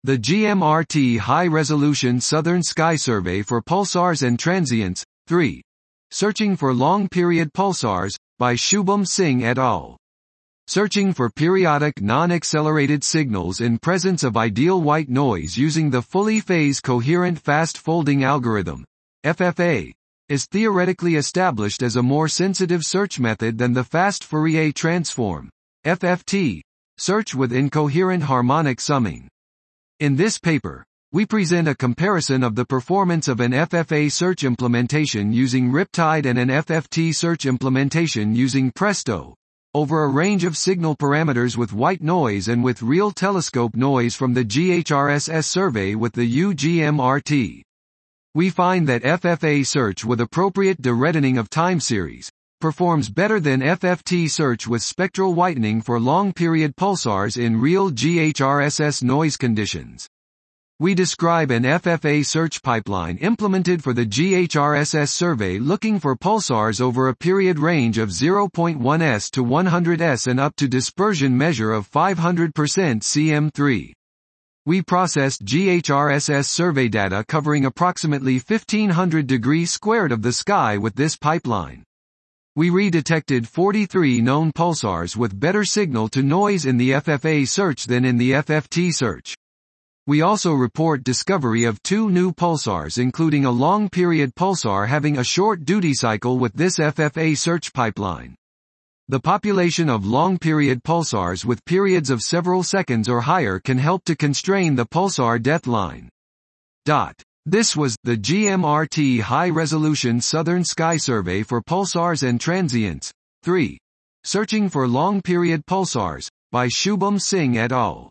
The GMRT High-Resolution Southern Sky Survey for Pulsars and Transients, 3. Searching for Long-Period Pulsars, by Shubham Singh et al. Searching for periodic non-accelerated signals in presence of ideal white noise using the fully phase coherent fast-folding algorithm, FFA, is theoretically established as a more sensitive search method than the fast Fourier transform, FFT, search with incoherent harmonic summing. In this paper, we present a comparison of the performance of an FFA search implementation using Riptide and an FFT search implementation using Presto, over a range of signal parameters with white noise and with real telescope noise from the GHRSS survey with the UGMRT. We find that FFA search with appropriate dereddening of time series performs better than FFT search with spectral whitening for long-period pulsars in real GHRSS noise conditions. We describe an FFA search pipeline implemented for the GHRSS survey looking for pulsars over a period range of 0.1s to 100s and up to dispersion measure of 500% cm3. We processed GHRSS survey data covering approximately 1500 degrees squared of the sky with this pipeline. We redetected 43 known pulsars with better signal-to-noise in the FFA search than in the FFT search. We also report discovery of 2 new pulsars including a long-period pulsar having a short duty cycle with this FFA search pipeline. The population of long-period pulsars with periods of several seconds or higher can help to constrain the pulsar death line. This was the GMRT High-Resolution Southern Sky Survey for Pulsars and Transients, 3. Searching for Long-Period Pulsars, by Shubham Singh et al.